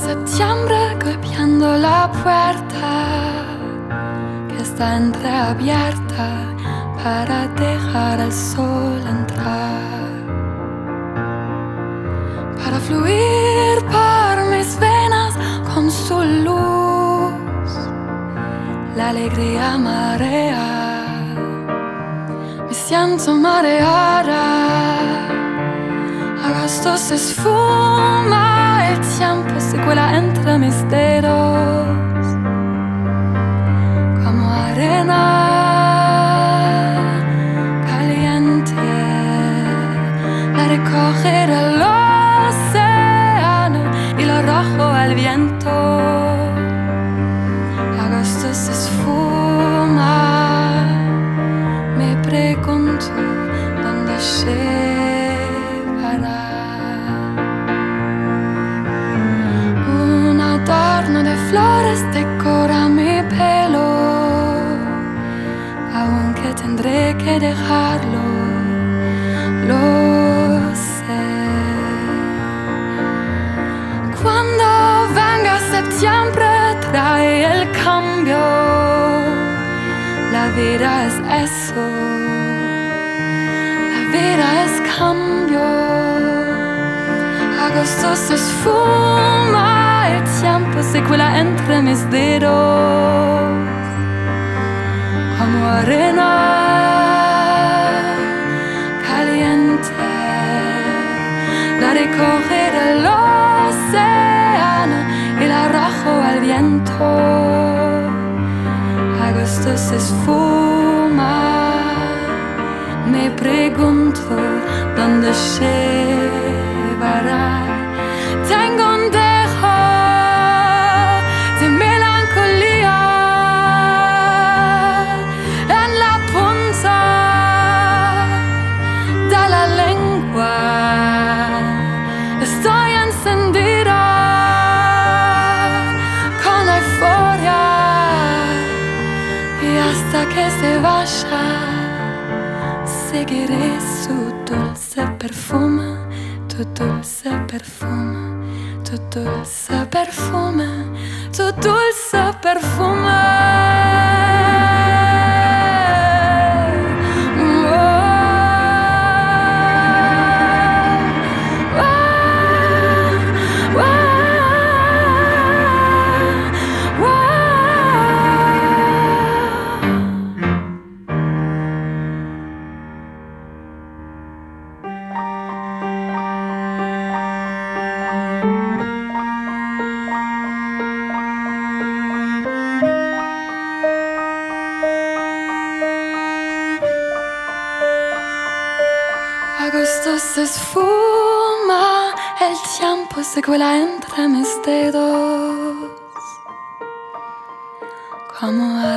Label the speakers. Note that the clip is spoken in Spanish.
Speaker 1: septiembre golpeando la puerta que está entreabierta para dejar el sol entrar, para fluir por mis venas con su luz, la alegría marea, me siento mareada. Agosto se esfuma, el tiempo se cuela entre mis dedos como arena caliente, la recoge del océano y lo arrojo al viento. Agosto se esfuma, me pregunto dónde llevará. Un adorno de flores decora mi pelo, aunque tendré que dejarlo, lo sé. Cuando venga septiembre trae el cambio, la vida es eso, la vida es cambio. Agosto se esfuma, el tiempo se cuela entre mis dedos como arena caliente, la recoge del océano y la arrojo al viento. Agosto se esfuma, me pregunto dónde llevará. Tengo un dejo de melancolía en la punta de la lengua. Estoy encendida con euforia y hasta que se vaya seguiré su dulce perfume, tu dulce perfume, tu dulce perfume, tu dulce perfume. Agosto se esfuma, el tiempo se cuela entre mis dedos como